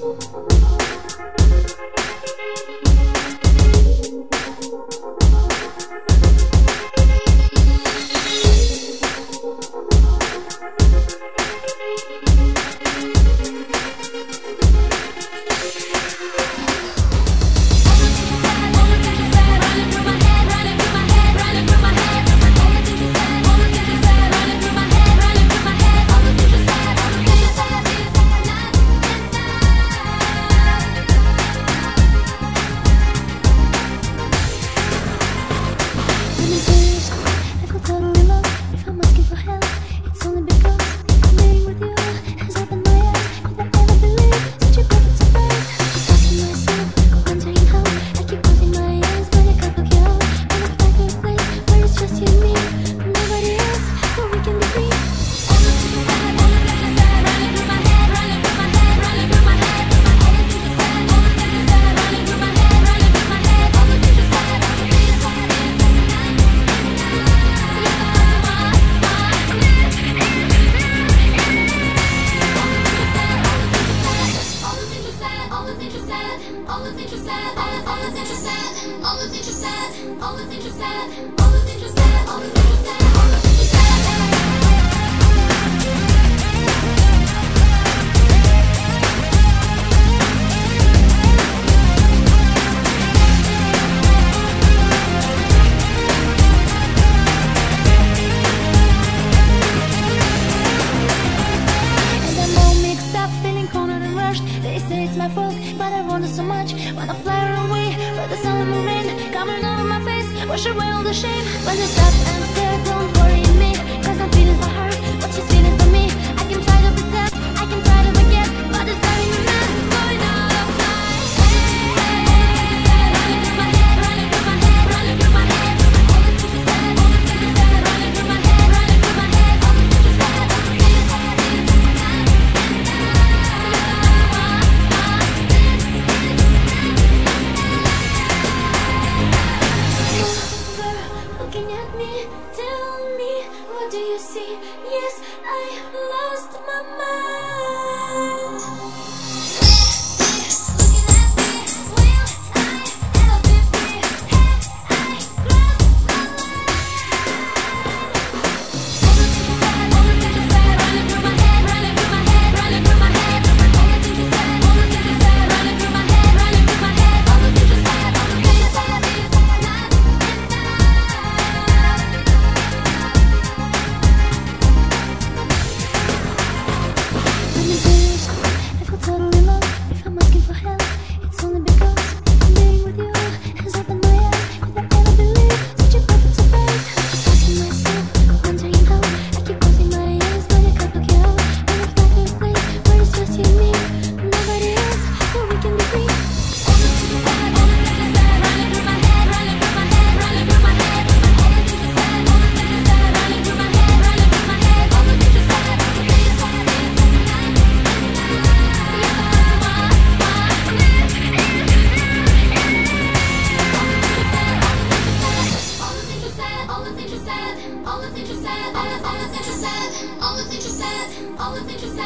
Wash away all the shame. When you stop and stare, don't worry me, cause I'm feeling for her, what she's feeling for me. I can try to pretend, I can try to forget, but it's driving me mad, going out of my head. Running through my head, running through my head, running through my head. All the things you said, all the things you said, running through my head, running through my head. All the things you said, all the things you looking at me, tell me, what do you see? Yes, I lost my mind. Looking at me, will I ever be free? Have I crossed the line? All the things you said, running through my head, running through my head, running through my head. All the things you said, all the things you said, running through my head, running through my head. All the things you said, all the things you said, is not enough. I feel totally lost. If I'm asking for help, it's only because being with you has opened my eyes. Could I ever believe such a perfect surprise? Asking myself, wondering how I keep closing my eyes, but I can't look you out. In a darker place where it's just you and me, nobody else, so we can be free. All the things you said, all the things you said, running through my head, running through my head, running through my head. All the things you said, all the things you said, running through my head, running through my head. All the things you said, all the things you said, is not enough. All the things you said, all the things you said, all the things you said, all the things you said, all the things you said.